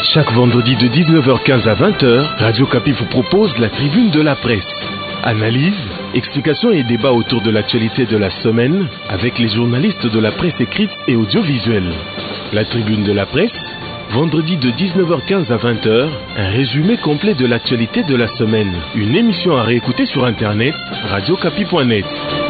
Chaque vendredi de 19h15 à 20h, Radio Kapi vous propose la tribune de la presse. Analyse, explications et débats autour de l'actualité de la semaine avec les journalistes de la presse écrite et audiovisuelle. La tribune de la presse, vendredi de 19h15 à 20h, un résumé complet de l'actualité de la semaine. Une émission à réécouter sur internet, radiokapi.net.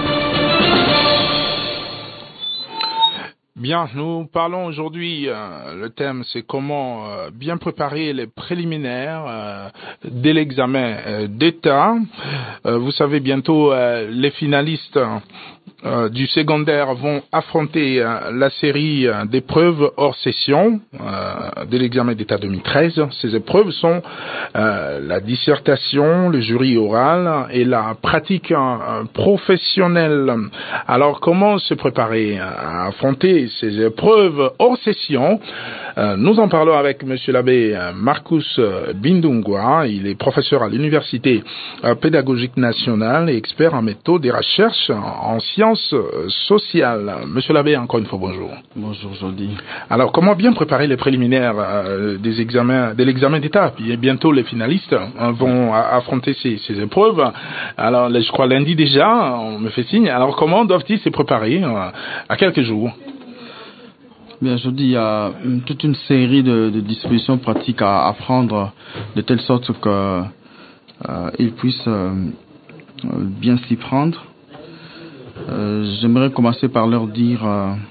Bien, nous parlons aujourd'hui, le thème c'est comment bien préparer les préliminaires de l'examen d'État. Vous savez, bientôt les finalistes du secondaire vont affronter la série d'épreuves hors session de l'examen d'État 2013. Ces épreuves sont la dissertation, le jury oral et la pratique professionnelle. Alors, comment se préparer à affronter ces épreuves hors session? Nous en parlons avec monsieur l'abbé Marcus Bindungwa. Il est professeur à l'Université pédagogique nationale et expert en méthode et recherche en sciences sociales. Monsieur l'abbé, encore une fois, bonjour. Bonjour, Jordi. Alors, comment bien préparer les préliminaires de l'examen d'État? Bientôt, les finalistes vont affronter ces épreuves. Alors, je crois lundi déjà, on me fait signe. Alors, comment doivent-ils se préparer à quelques jours? Bien, je dis, il y a toute une série de dispositions pratiques à prendre de telle sorte qu'ils puissent bien s'y prendre. J'aimerais commencer par leur dire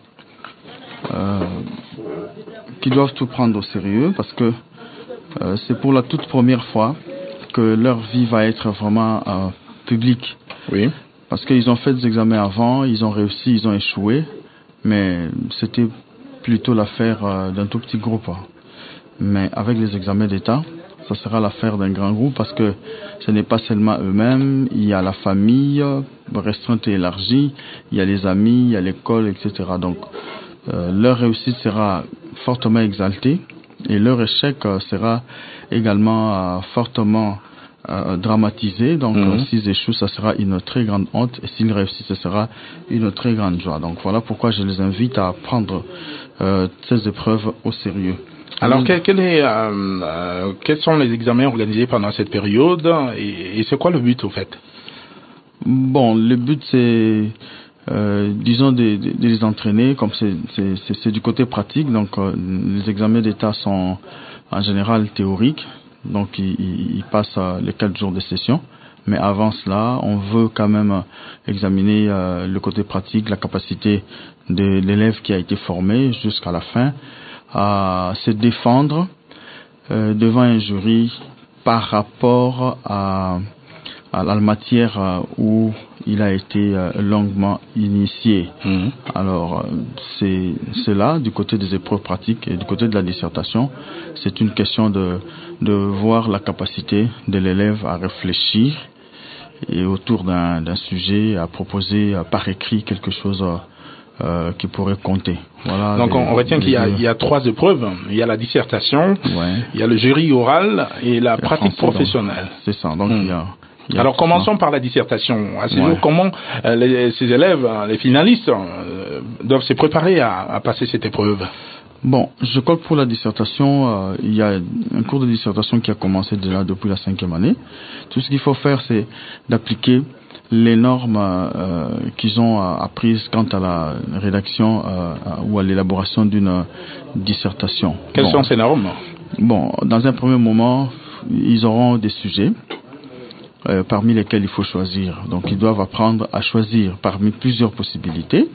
qu'ils doivent tout prendre au sérieux parce que c'est pour la toute première fois que leur vie va être vraiment publique. Oui. Parce qu'ils ont fait des examens avant, ils ont réussi, ils ont échoué, mais c'était plutôt l'affaire d'un tout petit groupe. Mais avec les examens d'État, ça sera l'affaire d'un grand groupe parce que ce n'est pas seulement eux-mêmes, il y a la famille restreinte et élargie, il y a les amis, il y a l'école, etc. Donc leur réussite sera fortement exaltée et leur échec sera également fortement dramatisé. Donc s'ils échouent, ça sera une très grande honte et s'ils réussissent, ce sera une très grande joie. Donc voilà pourquoi je les invite à prendre ces épreuves au sérieux. Alors, quels sont les examens organisés pendant cette période et c'est quoi le but au fait? Bon, le but c'est, disons, de les entraîner, comme c'est du côté pratique. Donc, les examens d'État sont en général théoriques, donc ils passent les 4 jours de session. Mais avant cela, on veut quand même examiner le côté pratique, la capacité de l'élève qui a été formé jusqu'à la fin à se défendre devant un jury par rapport à la matière où il a été longuement initié. Alors, c'est là, du côté des épreuves pratiques et du côté de la dissertation, c'est une question de voir la capacité de l'élève à réfléchir et autour d'un sujet, à proposer par écrit quelque chose qui pourrait compter. Voilà. Donc on retient qu'il y a 3 épreuves. Il y a la dissertation, il y a le jury oral et la pratique professionnelle. C'est ça. Donc il y a alors commençons par la dissertation. À ce jour, comment ces élèves, les finalistes, doivent se préparer à passer cette épreuve? Bon, je crois que pour la dissertation, il y a un cours de dissertation qui a commencé déjà depuis la 5e année. Tout ce qu'il faut faire, c'est d'appliquer les normes qu'ils ont apprises quant à la rédaction ou à l'élaboration d'une dissertation. Quelles sont ces normes? Bon, dans un premier moment, ils auront des sujets parmi lesquels il faut choisir. Donc, ils doivent apprendre à choisir parmi plusieurs possibilités.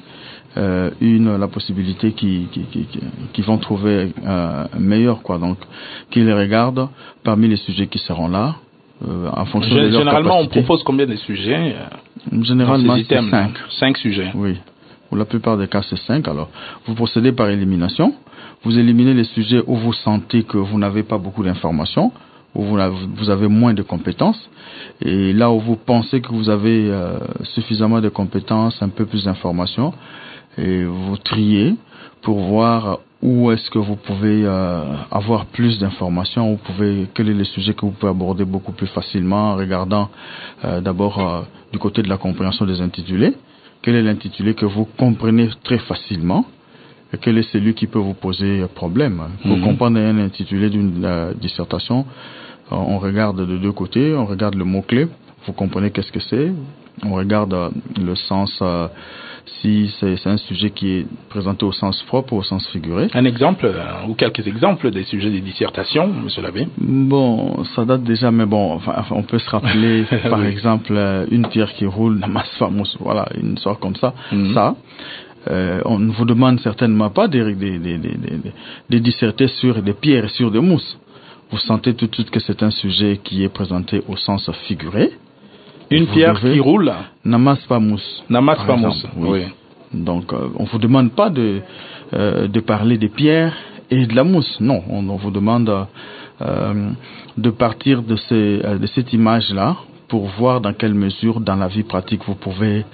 La possibilité qu'ils vont trouver meilleure, quoi. Donc, qu'ils les regardent parmi les sujets qui seront là. En fonction de leur généralement, capacité. on propose combien de sujets? Généralement, c'est 5. 5 sujets. Oui. Pour la plupart des cas, c'est 5. Alors, vous procédez par élimination. Vous éliminez les sujets où vous sentez que vous n'avez pas beaucoup d'informations, où vous avez moins de compétences. Et là où vous pensez que vous avez suffisamment de compétences, un peu plus d'informations, et vous triez pour voir où est-ce que vous pouvez avoir plus d'informations, quel est le sujet que vous pouvez aborder beaucoup plus facilement en regardant d'abord du côté de la compréhension des intitulés. Quel est l'intitulé que vous comprenez très facilement quel est celui qui peut vous poser problème. Pour comprendre un intitulé d'une dissertation, on regarde de deux côtés, on regarde le mot-clé, vous comprenez qu'est-ce que c'est, on regarde le sens, si c'est un sujet qui est présenté au sens propre ou au sens figuré. Un exemple, ou quelques exemples des sujets des dissertations, M. Labbé? Bon, ça date déjà, mais bon, enfin, on peut se rappeler, par exemple, une pierre qui roule, Namas Famous, voilà, une sorte comme ça. Ça, on ne vous demande certainement pas de disserter sur des pierres et sur des mousses. Vous sentez tout de suite que c'est un sujet qui est présenté au sens figuré. Une pierre qui roule. Namas Famous. Namas Famous, oui. Donc, on vous demande pas de parler des pierres et de la mousse. Non, on vous demande de partir de cette image-là pour voir dans quelle mesure, dans la vie pratique, vous pouvez,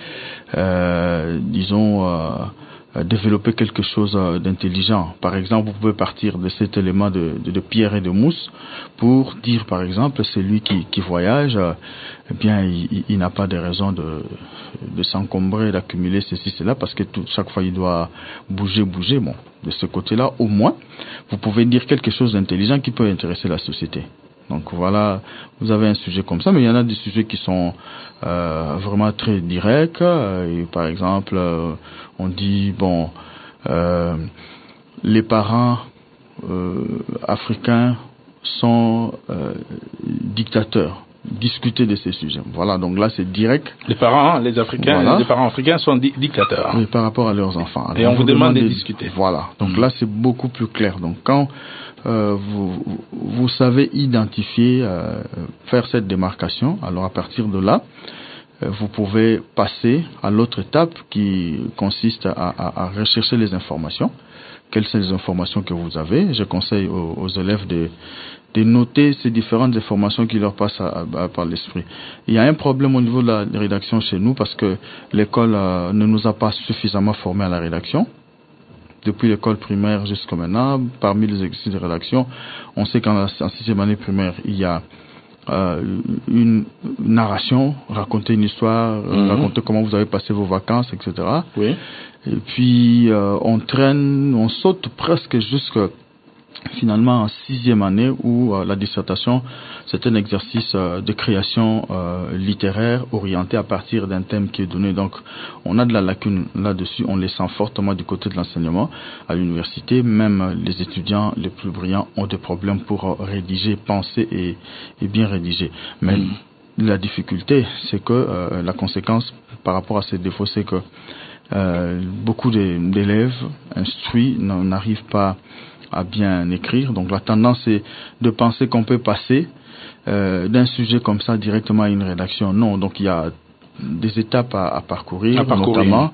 développer quelque chose d'intelligent. Par exemple, vous pouvez partir de cet élément de pierre et de mousse pour dire, par exemple, celui qui voyage, eh bien, il n'a pas de raison de s'encombrer, d'accumuler ceci, cela, parce que chaque fois, il doit bouger. Bon, de ce côté-là, au moins, vous pouvez dire quelque chose d'intelligent qui peut intéresser la société. Donc voilà, vous avez un sujet comme ça, mais il y en a des sujets qui sont vraiment très directs. Et par exemple, on dit, bon, les parents africains sont dictateurs. Discuter de ces sujets. Voilà, donc là c'est direct. Les parents, les parents africains sont dictateurs. Oui, par rapport à leurs enfants. Alors, et on vous demande de discuter. Voilà, donc là c'est beaucoup plus clair. Donc quand vous savez identifier, faire cette démarcation, alors à partir de là, vous pouvez passer à l'autre étape qui consiste à rechercher les informations. Quelles sont les informations que vous avez? Je conseille aux élèves de noter ces différentes informations qui leur passent par l'esprit. Il y a un problème au niveau de la rédaction chez nous parce que l'école ne nous a pas suffisamment formés à la rédaction. Depuis l'école primaire jusqu'à maintenant, parmi les exercices de rédaction, on sait qu'en 6e année primaire, il y a une narration, raconter une histoire, raconter comment vous avez passé vos vacances, etc. Oui. Et puis on saute presque jusqu'à finalement en 6e année où la dissertation c'est un exercice de création littéraire orienté à partir d'un thème qui est donné. Donc on a de la lacune là-dessus, on les sent fortement du côté de l'enseignement à l'université. Même les étudiants les plus brillants ont des problèmes pour rédiger, penser et bien rédiger. Mais la difficulté, c'est que la conséquence par rapport à ces défauts, c'est que beaucoup d'élèves instruits n'arrivent pas à bien écrire. Donc la tendance est de penser qu'on peut passer d'un sujet comme ça directement à une rédaction. Non, donc il y a des étapes à parcourir. Notamment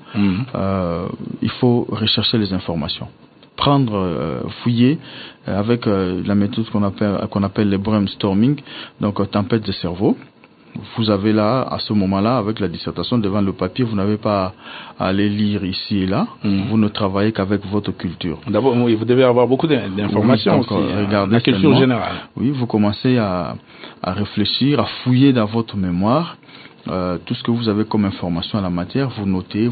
il faut rechercher les informations, fouiller avec la méthode qu'on appelle le brainstorming, donc tempête de cerveau. Vous avez là, à ce moment-là, avec la dissertation devant le papier, vous n'avez pas à aller lire ici et là. Vous ne travaillez qu'avec votre culture. D'abord, oui, vous devez avoir beaucoup d'informations aussi. Regardez la culture générale. Oui, vous commencez à réfléchir, à fouiller dans votre mémoire tout ce que vous avez comme information à la matière. Vous notez.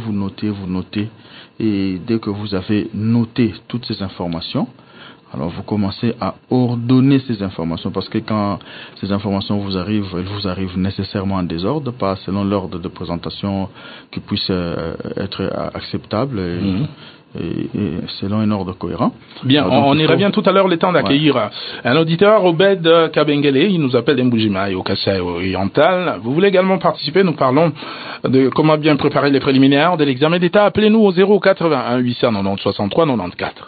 Et dès que vous avez noté toutes ces informations, alors vous commencez à ordonner ces informations, parce que quand ces informations vous arrivent, elles vous arrivent nécessairement en désordre, pas selon l'ordre de présentation qui puisse être acceptable et selon un ordre cohérent. Bien, alors, on y revient tout à l'heure, le temps d'accueillir un auditeur, Obed Kabengele, il nous appelle d'Mbujimai au Kassai oriental. Vous voulez également participer? Nous parlons de comment bien préparer les préliminaires de l'examen d'État. Appelez-nous au 081 890 63 94.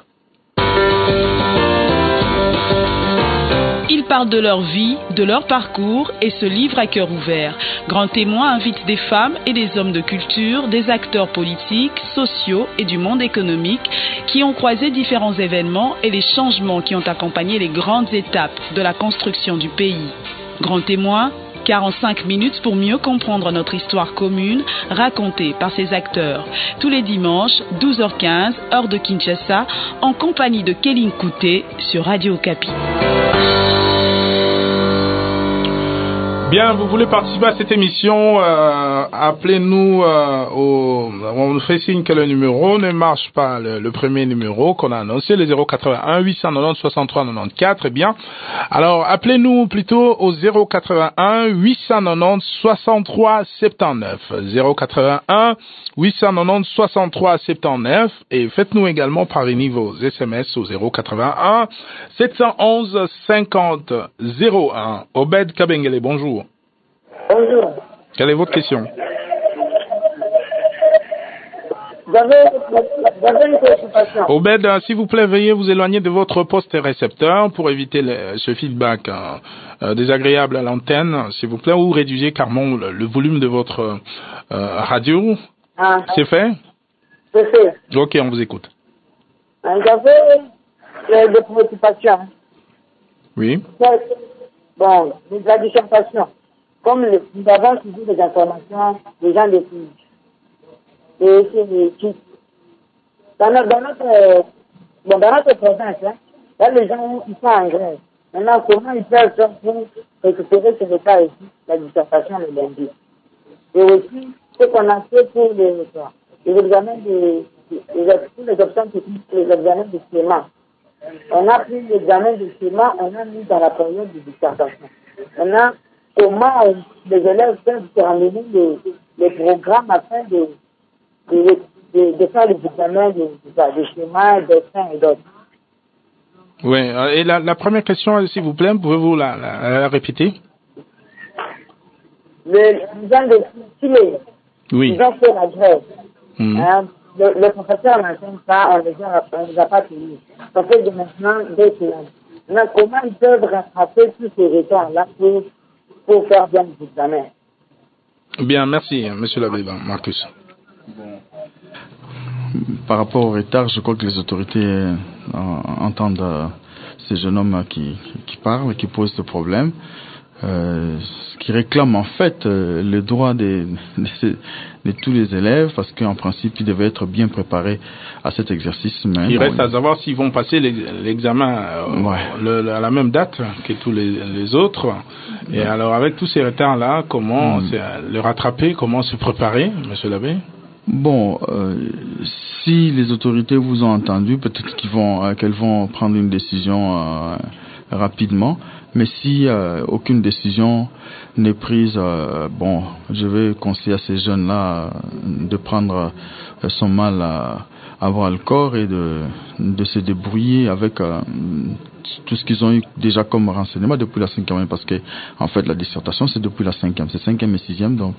Ils parlent de leur vie, de leur parcours et se livrent à cœur ouvert. Grand Témoin invite des femmes et des hommes de culture, des acteurs politiques, sociaux et du monde économique qui ont croisé différents événements et les changements qui ont accompagné les grandes étapes de la construction du pays. Grand Témoin, 45 minutes pour mieux comprendre notre histoire commune racontée par ces acteurs. Tous les dimanches, 12h15, heure de Kinshasa, en compagnie de Kéline Kouté sur Radio Okapi. Bien, vous voulez participer à cette émission, appelez-nous on nous fait signe que le numéro ne marche pas, le premier numéro qu'on a annoncé, le 081 890 63 94, eh bien. Alors, appelez-nous plutôt au 081 890 63 79, 081 890 63 79, et faites-nous également parvenir vos SMS au 081 711 50 01. Obed Kabengele, bonjour. Bonjour. Quelle est votre question? J'avais une préoccupation. Obed, s'il vous plaît, veuillez vous éloigner de votre poste récepteur pour éviter ce feedback désagréable à l'antenne, s'il vous plaît, ou réduisez carrément le volume de votre radio. Ah, C'est fait? c'est fait. Ok, on vous écoute. J'avais des préoccupations. Oui. Bon, la dissertation. Comme nous avons suivi des informations des gens des filles. Et c'est dans notre province, hein, là, les gens, ils sont en grève. Maintenant, comment ils peuvent faire pour récupérer ce retard ici, la dissertation le lundi? Et aussi, ce qu'on a fait pour les examens les options techniques, les examens de schéma. On a pris l'examen de schéma, on a mis dans la période de dissertation. Maintenant, comment les élèves peuvent terminer les programmes afin de faire les examens de schéma, de dessin et d'autres. Oui, et la première question, s'il vous plaît, pouvez-vous la répéter? Les gens de Chile, ils ont fait la grève. Hein, le professeur n'enseigne pas, on ne les a pas tenus. Ça fait de maintenant 2 semaines. Maintenant, comment ils peuvent rattraper tous ces retards-là pour faire bien les examens? Bien, merci, monsieur l'abbé Marcus. Par rapport au retard, je crois que les autorités entendent ces jeunes hommes qui parlent et qui posent ce problème, qui réclament en fait le droit de tous les élèves, parce qu'en principe, ils devaient être bien préparés à cet exercice. Mais il reste à savoir s'ils vont passer l'examen à la même date que tous les autres. Et alors, avec tous ces retards-là, comment le rattraper, comment se préparer, monsieur l'abbé? Bon, si les autorités vous ont entendu, peut-être qu'elles vont prendre une décision rapidement. Mais si aucune décision n'est prise, bon, je vais conseiller à ces jeunes-là de prendre son mal à avoir le corps et de se débrouiller avec tout ce qu'ils ont eu déjà comme renseignement depuis la 5e année, parce que en fait la dissertation c'est depuis la 5e, c'est 5e et 6e, donc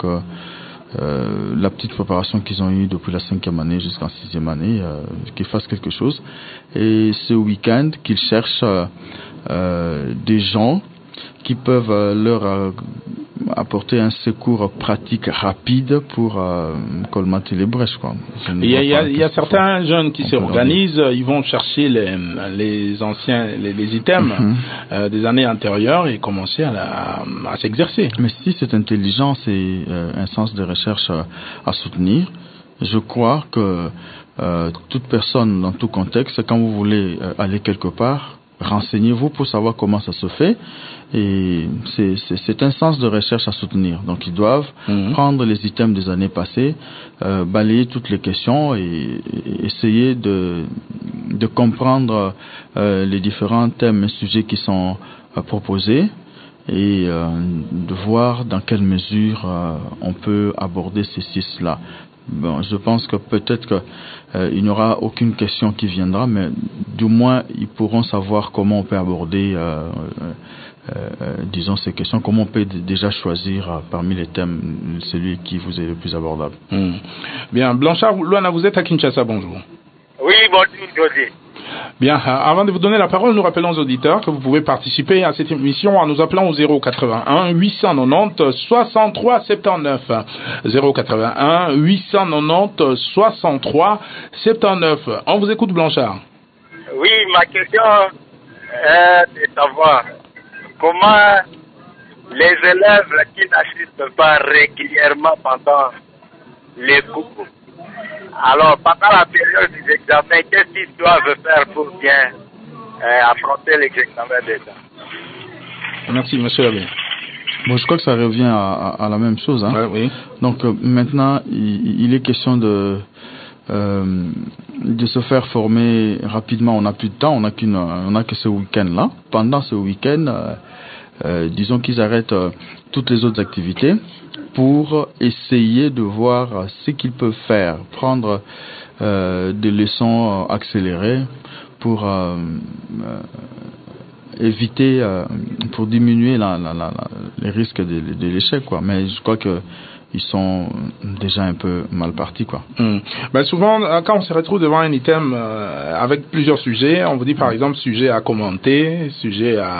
la petite préparation qu'ils ont eue depuis la 5e année jusqu'en 6e année, qu'ils fassent quelque chose. Et ce week-end, qu'ils cherchent des gens qui peuvent leur apporter un secours pratique rapide pour colmater les brèches, quoi. Il y a certains jeunes qui s'organisent, ils vont chercher les anciens, les items des années antérieures et commencer à s'exercer. Mais si c'est intelligent, c'est un sens de recherche à soutenir. Je crois que toute personne, dans tout contexte, quand vous voulez aller quelque part, renseignez-vous pour savoir comment ça se fait, et c'est un sens de recherche à soutenir. Donc ils doivent prendre les items des années passées, balayer toutes les questions et essayer de comprendre les différents thèmes et sujets qui sont proposés, et de voir dans quelle mesure on peut aborder ces 6-là. Bon, je pense que peut-être il n'y aura aucune question qui viendra, mais du moins ils pourront savoir comment on peut aborder disons ces questions, comment on peut déjà choisir parmi les thèmes celui qui vous est le plus abordable. Bien, Blanchard Luana, vous êtes à Kinshasa, bonjour. Oui, bonjour José. Bien, avant de vous donner la parole, nous rappelons aux auditeurs que vous pouvez participer à cette émission en nous appelant au 081 890 63 79. 081 890 63 79. On vous écoute, Blanchard. Oui, ma question est de savoir comment les élèves qui n'assistent pas régulièrement pendant les cours, alors pendant la période des examens, qu'est-ce qu'ils doivent faire pour bien affronter les examens d'État? Merci, monsieur l'abbé. Bon, je crois que ça revient à la même chose. Hein. Ouais, oui. Donc maintenant, il est question de se faire former rapidement. On n'a plus de temps, on n'a que ce week-end-là. Pendant ce week-end, disons qu'ils arrêtent toutes les autres activités pour essayer de voir ce qu'ils peuvent faire, prendre des leçons accélérées pour éviter, pour diminuer les risques de l'échec, quoi. Mais je crois que ils sont déjà un peu mal partis, quoi. Ben souvent, quand on se retrouve devant un item avec plusieurs sujets, on vous dit par exemple sujet à commenter, sujet à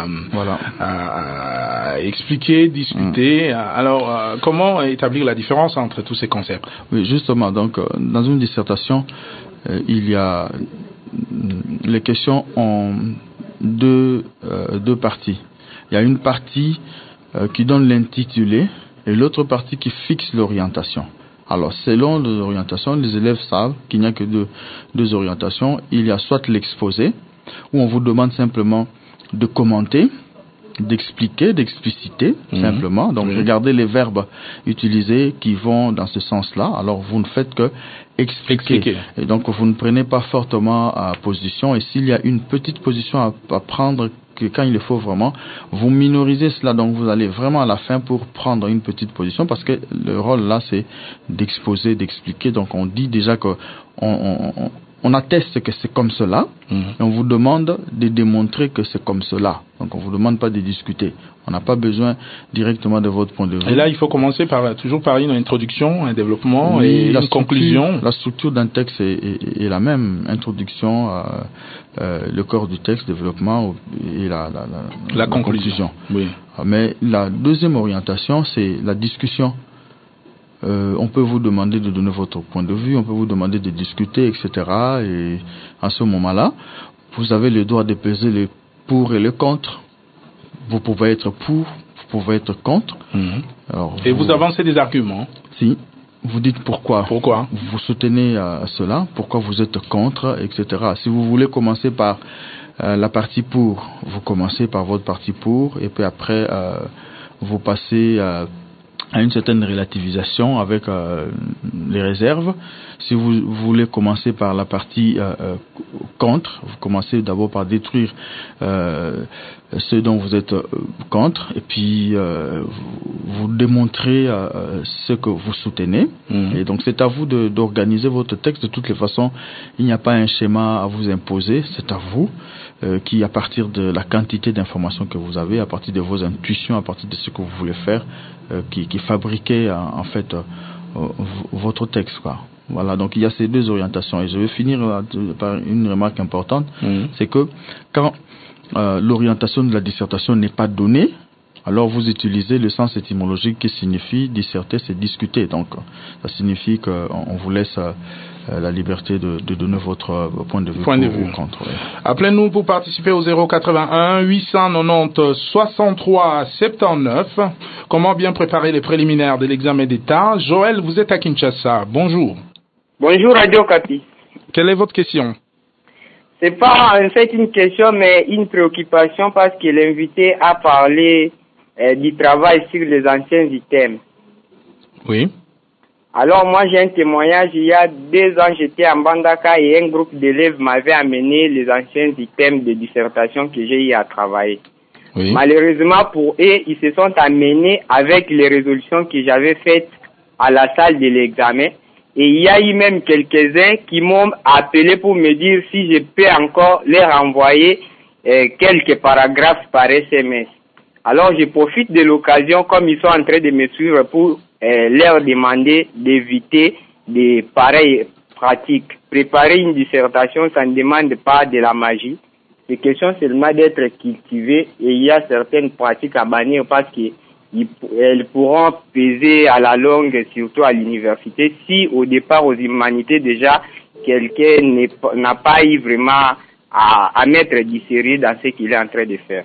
expliquer, discuter. Alors, comment établir la différence entre tous ces concepts? Oui, justement. Donc, dans une dissertation, il y a les questions en deux parties. Il y a une partie qui donne l'intitulé et l'autre partie qui fixe l'orientation. Alors, selon l'orientation, les élèves savent qu'il n'y a que deux orientations. Il y a soit l'exposé, où on vous demande simplement de commenter, d'expliquer, d'expliciter, simplement. Donc, regardez les verbes utilisés qui vont dans ce sens-là. Alors, vous ne faites que expliquer. Et donc, vous ne prenez pas fortement position. Et s'il y a une petite position à prendre, que quand il le faut vraiment, vous minorisez cela. Donc, vous allez vraiment à la fin pour prendre une petite position, parce que le rôle là, c'est d'exposer, d'expliquer. Donc, on dit déjà que on atteste que c'est comme cela, et on vous demande de démontrer que c'est comme cela. Donc, on vous demande pas de discuter. On n'a pas besoin directement de votre point de vue. Et là, il faut commencer toujours par une introduction, un développement et une conclusion. La structure d'un texte est la même. Introduction, le corps du texte, développement et la conclusion. Oui. Mais la deuxième orientation, c'est la discussion. On peut vous demander de donner votre point de vue, on peut vous demander de discuter, etc. Et à ce moment-là, vous avez le droit de peser le pour et le contre. Vous pouvez être pour, vous pouvez être contre. Alors, et vous avancez des arguments. Si. Vous dites pourquoi. Pourquoi vous soutenez cela, pourquoi vous êtes contre, etc. Si vous voulez commencer par la partie pour, vous commencez par votre partie pour, et puis après, vous passez à une certaine relativisation avec les réserves. Si vous voulez commencer par la partie contre, vous commencez d'abord par détruire ce dont vous êtes contre, et puis vous démontrez ce que vous soutenez. Et donc c'est à vous d'organiser votre texte. De toutes les façons, il n'y a pas un schéma à vous imposer, c'est à vous qui, à partir de la quantité d'informations que vous avez, à partir de vos intuitions, à partir de ce que vous voulez faire, qui fabriquez en fait votre texte, quoi. Voilà, donc il y a ces deux orientations. Et je vais finir par une remarque importante, c'est que quand l'orientation de la dissertation n'est pas donnée, alors vous utilisez le sens étymologique qui signifie disserter, c'est discuter. Donc ça signifie qu'on vous laisse la liberté de donner votre point de vue. Ou contre. Ouais. Appelez-nous pour participer au 081 890 63 79. Comment bien préparer les préliminaires de l'examen d'État? Joël, vous êtes à Kinshasa. Bonjour. Bonjour Radio Capi. Quelle est votre question? C'est pas en fait une question, mais une préoccupation, parce que l'invité a parlé du travail sur les anciens items. Oui. Alors moi j'ai un témoignage. Il y a 2 ans, j'étais en Bandaka et un groupe d'élèves m'avait amené les anciens items de dissertation que j'ai eu à travailler. Oui. Malheureusement pour eux, ils se sont amenés avec les résolutions que j'avais faites à la salle de l'examen. Et il y a eu même quelques-uns qui m'ont appelé pour me dire si je peux encore leur envoyer quelques paragraphes par SMS. Alors je profite de l'occasion, comme ils sont en train de me suivre, pour leur demander d'éviter des pareilles pratiques. Préparer une dissertation, ça ne demande pas de la magie. C'est question seulement d'être cultivé, et il y a certaines pratiques à bannir parce qu'elles pourront peser à la longue, surtout à l'université, si au départ aux humanités déjà quelqu'un n'a pas eu vraiment à mettre du sérieux dans ce qu'il est en train de faire.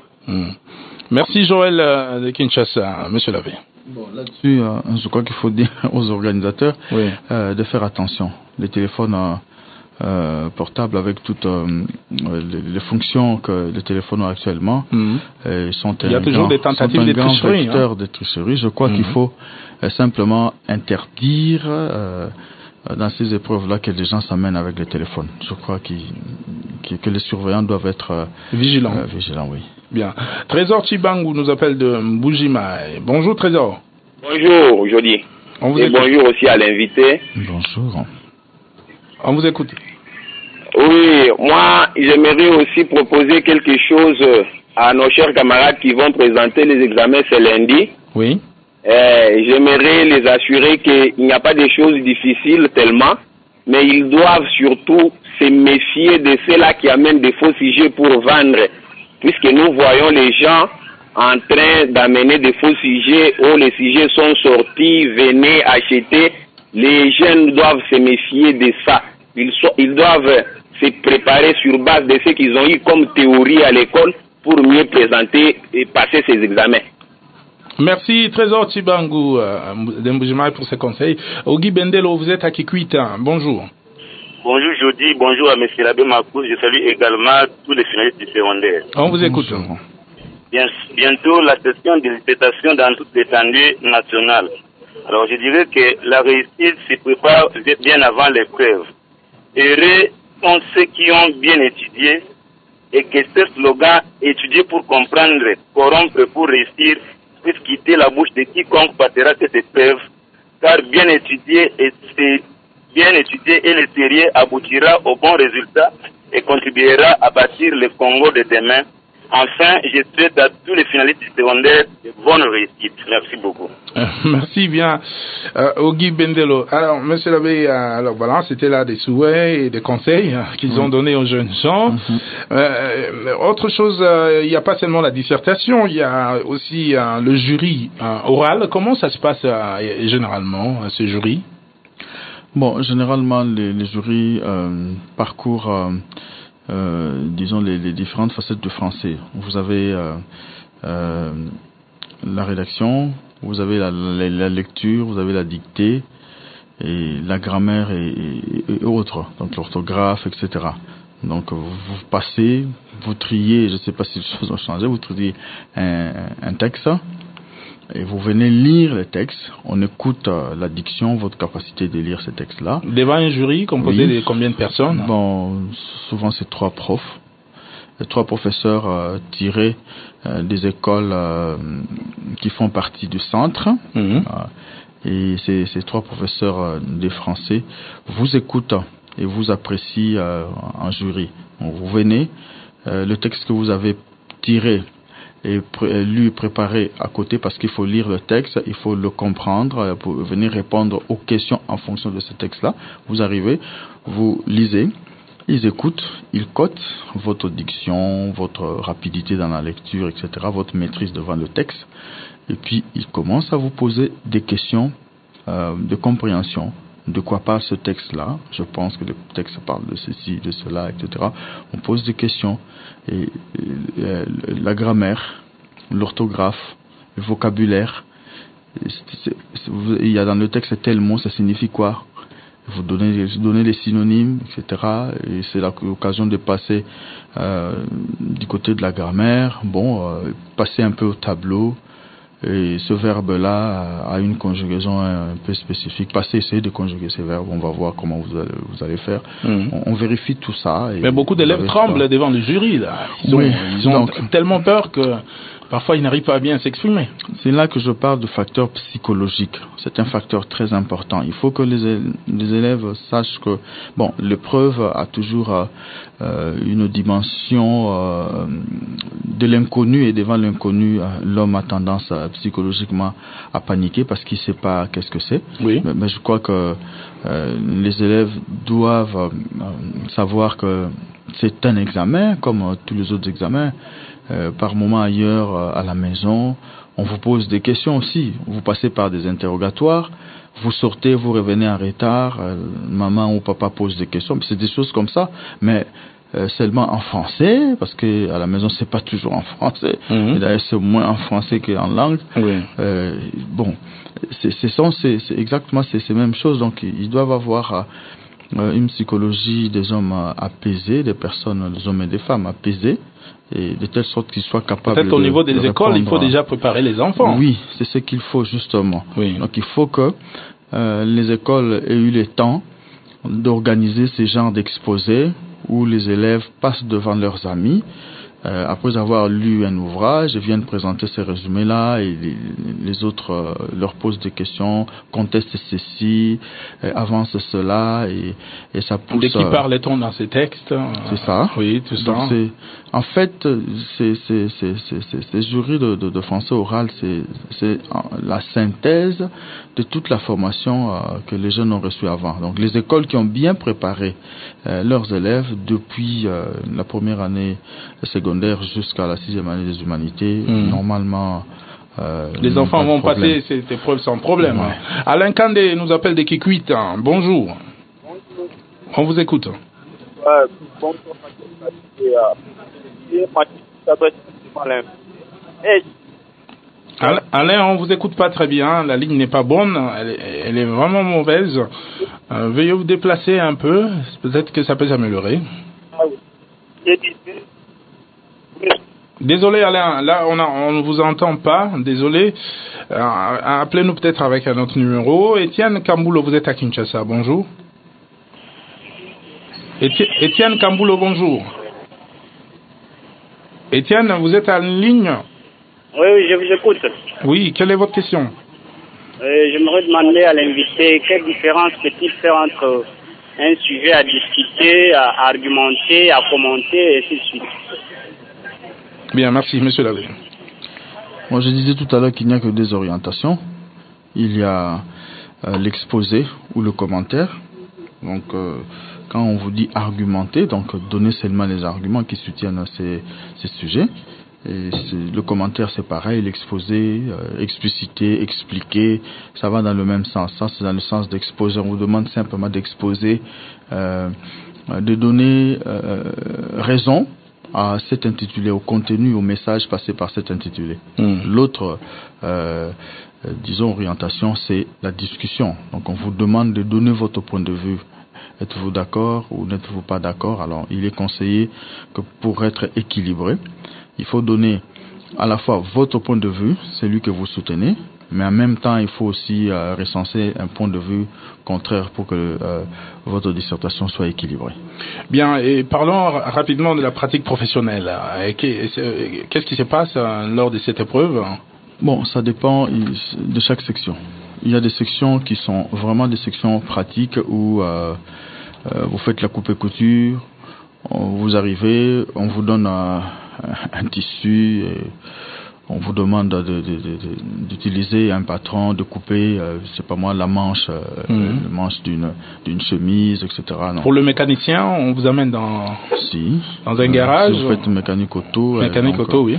Merci Joël de Kinshasa. Monsieur Lavé. Bon, là-dessus, je crois qu'il faut dire aux organisateurs de faire attention. Les téléphones portable avec toutes les fonctions que les téléphones ont actuellement. Sont il y a toujours des tentatives de tricherie. De tricherie. Je crois qu'il faut simplement interdire dans ces épreuves-là que les gens s'amènent avec les téléphones. Je crois que les surveillants doivent être vigilants. Oui. Bien. Trésor Tchibangu nous appelle de Mbujima. Bonjour Trésor. Bonjour Jody. Et bonjour aussi à l'invité. Bonjour. On vous écoute. Oui, moi j'aimerais aussi proposer quelque chose à nos chers camarades qui vont présenter les examens ce lundi. Oui. J'aimerais les assurer qu'il n'y a pas de choses difficiles tellement, mais ils doivent surtout se méfier de ceux-là qui amènent des faux sujets pour vendre, puisque nous voyons les gens en train d'amener des faux sujets où les sujets sont sortis, venez acheter. Les jeunes doivent se méfier de ça. Ils doivent se préparer sur base de ce qu'ils ont eu comme théorie à l'école pour mieux présenter et passer ces examens. Merci Trésor Tchibangu d'Mbujima pour ces conseils. Ogi Bendelo, vous êtes à Kikwita. Bonjour. Bonjour Jody, bonjour à M. Labé Makous. Je salue également tous les finalistes du secondaire. On vous écoute. Bientôt la session de dissertation dans toute l'étendue nationale. Alors je dirais que la réussite se prépare bien avant l'épreuve. Heureux sont ceux qui ont bien étudié et que ce slogan « étudier pour comprendre, corrompre pour réussir » puisse quitter la bouche de quiconque passera cette épreuve, car bien étudié et le sérieux aboutira au bon résultat et contribuera à bâtir le Congo de demain. Enfin, je souhaite à tous les finalistes du secondaire de bonnes réussites. Merci beaucoup. Merci bien, Ogi Bendelo. Alors, Monsieur l'abbé, alors voilà, c'était là des souhaits et des conseils qu'ils ont donnés aux jeunes gens. Autre chose, il n'y a pas seulement la dissertation, il y a aussi le jury oral. Comment ça se passe généralement, ce jury? Bon, généralement, les jurys parcourent disons les différentes facettes du français. Vous avez la rédaction, vous avez la lecture, vous avez la dictée et la grammaire et autres, donc l'orthographe, etc. Donc vous passez, vous triez, je ne sais pas si les choses ont changé, vous triez un texte et vous venez lire le texte. On écoute la diction, votre capacité de lire ce texte-là. Devant un jury composé de combien de personnes? Bon, souvent c'est 3 profs. 3 professeurs tirés des écoles qui font partie du centre. Et ces 3 professeurs des français vous écoutent et vous apprécient en jury. Donc, vous venez, le texte que vous avez tiré et lui préparer à côté, parce qu'il faut lire le texte, il faut le comprendre pour venir répondre aux questions en fonction de ce texte-là. Vous arrivez, vous lisez, ils écoutent, ils cotent votre diction, votre rapidité dans la lecture, etc., votre maîtrise devant le texte, et puis ils commencent à vous poser des questions de compréhension. De quoi parle ce texte-là? Je pense que le texte parle de ceci, de cela, etc. On pose des questions. Et la grammaire, l'orthographe, le vocabulaire. Il y a dans le texte tel mot, ça signifie quoi? Vous donnez les synonymes, etc. Et c'est l'occasion de passer du côté de la grammaire. Passer un peu au tableau. Et ce verbe-là a une conjugaison un peu spécifique. Essayez de conjuguer ces verbes, on va voir comment vous allez faire. On vérifie tout ça. Mais beaucoup d'élèves tremblent devant le jury, là. Ils ont tellement peur que parfois ils n'arrivent pas à bien s'exprimer. C'est là que je parle de facteur psychologique. C'est un facteur très important. Il faut que les élèves sachent que, l'épreuve a toujours une dimension de l'inconnu, et devant l'inconnu, l'homme a tendance psychologiquement à paniquer parce qu'il ne sait pas qu'est-ce que c'est. Oui. Mais je crois que les élèves doivent savoir que c'est un examen comme tous les autres examens. Par moment ailleurs à la maison, on vous pose des questions aussi. Vous passez par des interrogatoires, vous sortez, vous revenez en retard, maman ou papa pose des questions. C'est des choses comme ça, mais seulement en français, parce que à la maison c'est pas toujours en français. Et d'ailleurs c'est moins en français qu'en langue. Oui. C'est exactement ces mêmes choses. Donc ils doivent avoir une psychologie des hommes apaisés, des personnes, des hommes et des femmes apaisés, et de telle sorte qu'ils soient capables peut-être au niveau des écoles, il faut déjà préparer les enfants. Oui, c'est ce qu'il faut justement. Oui. Donc il faut que les écoles aient eu le temps d'organiser ce genre d'exposés où les élèves passent devant leurs amis, après avoir lu un ouvrage, viennent présenter ces résumés-là et les autres leur posent des questions, contestent ceci, avancent cela et ça pousse... De qui parlait-on dans ces textes? C'est ça. Oui, tout ça. Donc en fait, ces jurys de français oral, c'est la synthèse de toute la formation que les jeunes ont reçue avant. Donc les écoles qui ont bien préparé leurs élèves depuis la première année secondaire jusqu'à la 6e année des humanités, normalement... les enfants vont passer cette épreuve sans problème. Ouais. Alain Kandé nous appelle de Kikwit. Bonjour. Bonjour. On vous écoute. Bonjour. Alain, on vous écoute pas très bien. La ligne n'est pas bonne. Elle est vraiment mauvaise. Veuillez vous déplacer un peu. Peut-être que ça peut s'améliorer. Désolé Alain, là on ne vous entend pas, désolé. Appelez-nous peut-être avec un autre numéro. Étienne Kambulo, vous êtes à Kinshasa, bonjour. Étienne Kambulo, bonjour. Étienne, vous êtes en ligne? Oui, je vous écoute. Oui, quelle est votre question? J'aimerais demander à l'invité quelle différence peut-il faire entre un sujet à discuter, à argumenter, à commenter, et ainsi de suite. Bien, merci, monsieur Lavé. Moi, je disais tout à l'heure qu'il n'y a que des orientations. Il y a l'exposé ou le commentaire. Donc, quand on vous dit argumenter, donc donner seulement les arguments qui soutiennent ces sujets. Et le commentaire, c'est pareil, l'exposé, expliciter, expliquer, ça va dans le même sens. Ça, c'est dans le sens d'exposer. On vous demande simplement d'exposer, de donner raison à cet intitulé, au contenu, au message passé par cet intitulé. L'autre, disons, orientation, c'est la discussion. Donc, on vous demande de donner votre point de vue. Êtes-vous d'accord ou n'êtes-vous pas d'accord? Alors, il est conseillé que pour être équilibré, il faut donner à la fois votre point de vue, celui que vous soutenez, mais en même temps, il faut aussi recenser un point de vue contraire pour que votre dissertation soit équilibrée. Bien, et parlons rapidement de la pratique professionnelle. Qu'est-ce qui se passe lors de cette épreuve? Bon, ça dépend de chaque section. Il y a des sections qui sont vraiment des sections pratiques où vous faites la coupe et couture, vous arrivez, on vous donne un tissu, et on vous demande d'utiliser un patron, de couper, c'est pas moi, la manche, le manche d'une chemise, etc. Non. Pour le mécanicien, on vous amène dans un garage. Si vous faites mécanique auto. Oui.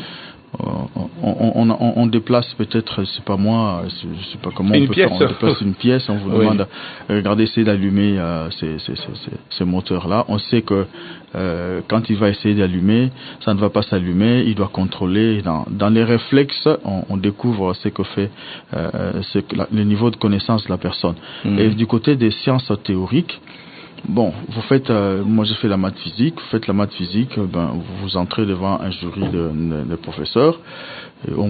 On déplace peut-être, c'est pas moi, je sais pas comment on peut faire, on déplace une pièce, on vous demande, regardez, essayez d'allumer ces moteurs-là. On sait que quand il va essayer d'allumer, ça ne va pas s'allumer, il doit contrôler. Dans les réflexes, on découvre ce que fait le niveau de connaissance de la personne. Et du côté des sciences théoriques, bon, vous faites, moi j'ai fait la maths physique, vous faites la maths physique, vous entrez devant un jury de professeurs, et on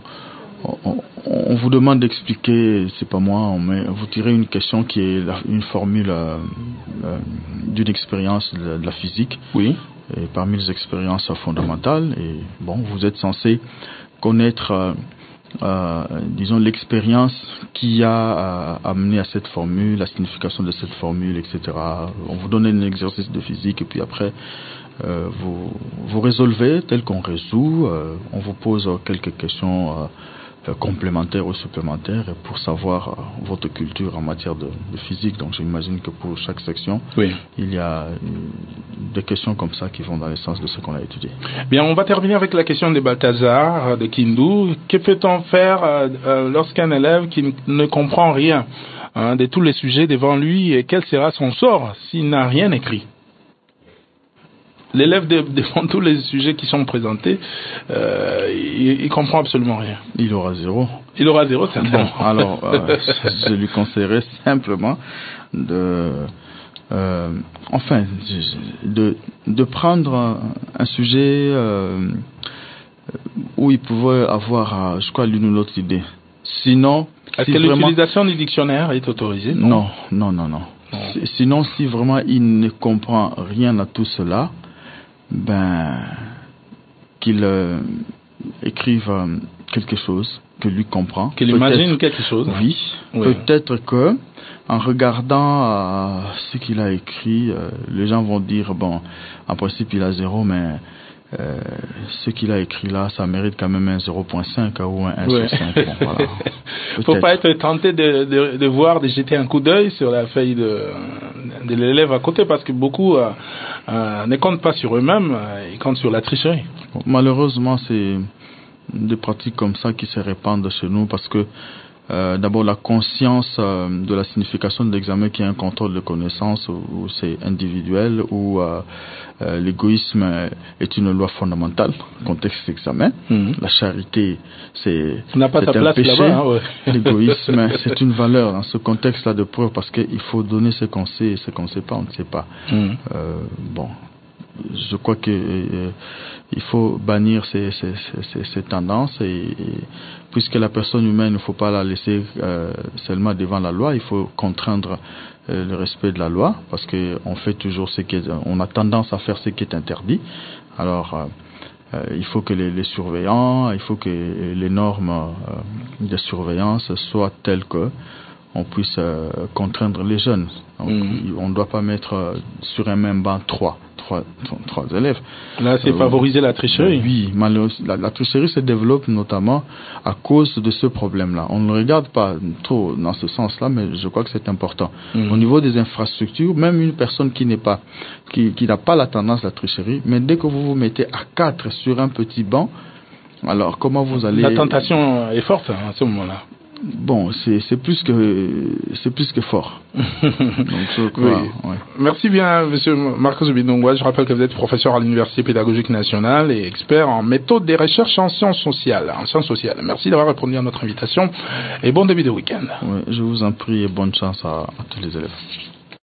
vous demande d'expliquer, c'est pas moi, vous tirez une question qui est une formule d'une expérience de la physique, oui, et parmi les expériences fondamentales, et bon, vous êtes censé connaître disons l'expérience qui a amené à cette formule, la signification de cette formule, etc. On vous donne un exercice de physique et puis après vous résolvez tel qu'on résout. On vous pose quelques questions complémentaires ou supplémentaires pour savoir votre culture en matière de physique. Donc j'imagine que pour chaque section, il y a des questions comme ça qui vont dans le sens de ce qu'on a étudié. Bien, on va terminer avec la question de Balthazar de Kindu. Que peut-on faire lorsqu'un élève qui ne comprend rien de tous les sujets devant lui, et quel sera son sort s'il n'a rien écrit? L'élève devant tous les sujets qui sont présentés, il comprend absolument rien. Il aura zéro. Il aura zéro, certainement. Bon, alors, je lui conseillerais simplement de Enfin, de prendre un sujet où il pouvait avoir, je crois, l'une ou l'autre idée. Sinon, est-ce que l'utilisation du dictionnaire est autorisée? Non. Sinon, si vraiment il ne comprend rien à tout cela, qu'il écrive quelque chose que lui comprend. Qu'il imagine quelque chose. Oui. Peut-être que en regardant ce qu'il a écrit, les gens vont dire bon, en principe il a 0, mais ce qu'il a écrit là, ça mérite quand même un 0.5 ou un 1 sur 5. Bon, voilà. Faut pas être tenté de voir, de jeter un coup d'œil sur la feuille de l'élève à côté, parce que beaucoup ne comptent pas sur eux-mêmes, ils comptent sur la tricherie. Bon, malheureusement, c'est des pratiques comme ça qui se répandent chez nous, parce que d'abord la conscience de la signification de l'examen, qui est un contrôle de connaissances où c'est individuel, où l'égoïsme est une loi fondamentale, contexte d'examen. La charité, c'est un péché. L'égoïsme, c'est une valeur dans ce contexte-là de preuve, parce qu'il faut donner ce qu'on sait et ce qu'on ne sait pas, on ne sait pas. Bon, je crois que il faut bannir ces tendances, et puisque la personne humaine, il ne faut pas la laisser seulement devant la loi, il faut contraindre le respect de la loi, parce que on fait toujours on a tendance à faire ce qui est interdit. Alors il faut que les surveillants, il faut que les normes de surveillance soient telles que on puisse contraindre les jeunes. Donc, on ne doit pas mettre sur un même banc trois élèves. Là, c'est favoriser la tricherie. Oui, malheureusement, la tricherie se développe notamment à cause de ce problème-là. On ne regarde pas trop dans ce sens-là, mais je crois que c'est important. Au niveau des infrastructures, même une personne qui n'a pas la tendance à la tricherie, mais dès que vous vous mettez à 4 sur un petit banc, alors comment vous allez... La tentation est forte à ce moment-là. Bon, c'est plus que fort. Donc, je crois, oui. Merci bien, monsieur Marcos Bidongwa. Je rappelle que vous êtes professeur à l'Université pédagogique nationale et expert en méthode des recherches en sciences sociales. Merci d'avoir répondu à notre invitation et bon début de week-end. Oui, je vous en prie et bonne chance à tous les élèves.